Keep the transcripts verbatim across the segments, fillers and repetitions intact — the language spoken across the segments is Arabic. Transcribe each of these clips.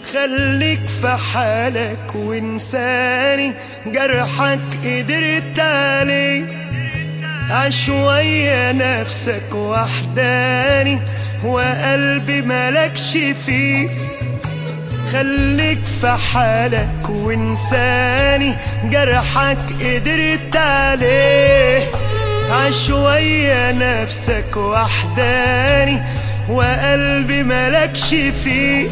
خليك في حالك وانساني، جرحك قدرت عليه. عشوية نفسك وحداني وقلبي ملكش فيه. خليك في حالك وانساني، جرحك قدرت عليه. عشوية نفسك وحداني وقلبي ملكش فيه.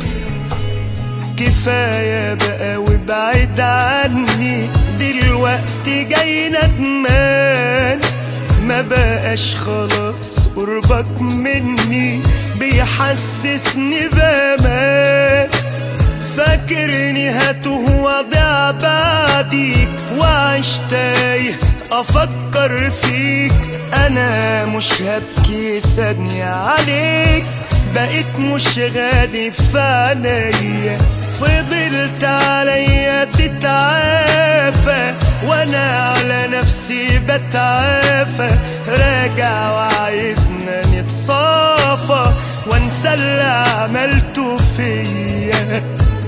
كفاية بقى وابعد عني، دلوقتي جاي ندمان. ما بقاش خلاص قربك مني بيحسسني بامان. فاكرني هتوه وضيع بعديك، وعيش تايه افكر فيك. انا مش هبكي ثانية عليك، بقيت مش غالي في عينيا. فضلت عليا تتعافى وانا على نفسي بتعافى. راجع وعايزنا نتصافى وانسى اللي عملته فيا.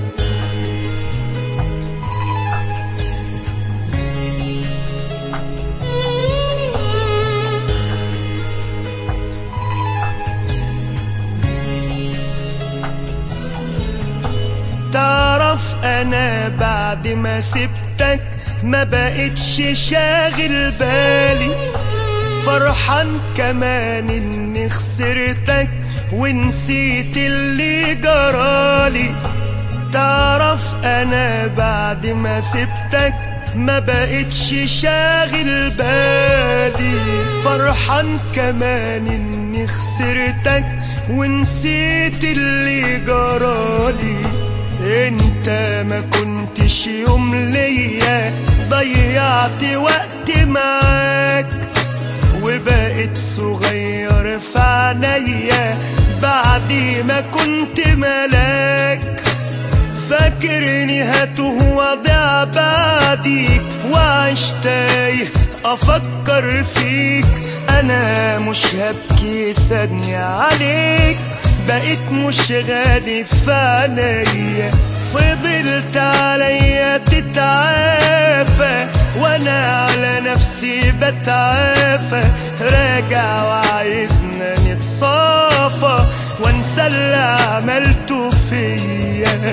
تعرف انا بعد ما سبتك ما بقتش شاغل بالي. فرحان كمان اني خسرتك ونسيت اللي جرالي. تعرف انا بعد ما سبتك ما بقتش شاغل بالي. فرحان كمان اني خسرتك ونسيت اللي جرالي. انت ما كنتش يوم ليا، ضيعت وقت معاك. وبقيت صغير في عينيا بعد ما كنت ملاك. فاكرني هتوه وضيع بعديك، وعيش تايه افكر فيك. انا مش هبكي ثانية عليك، بقيت مش غالي في عينيا. فضلت عليا تتعافى وانا على نفسي بتعافى. راجع وعايزنا نتصافى وانسى اللي عملته فيا.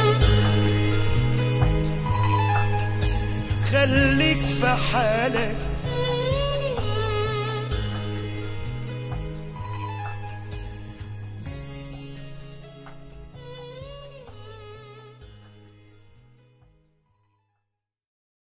خليك في حالك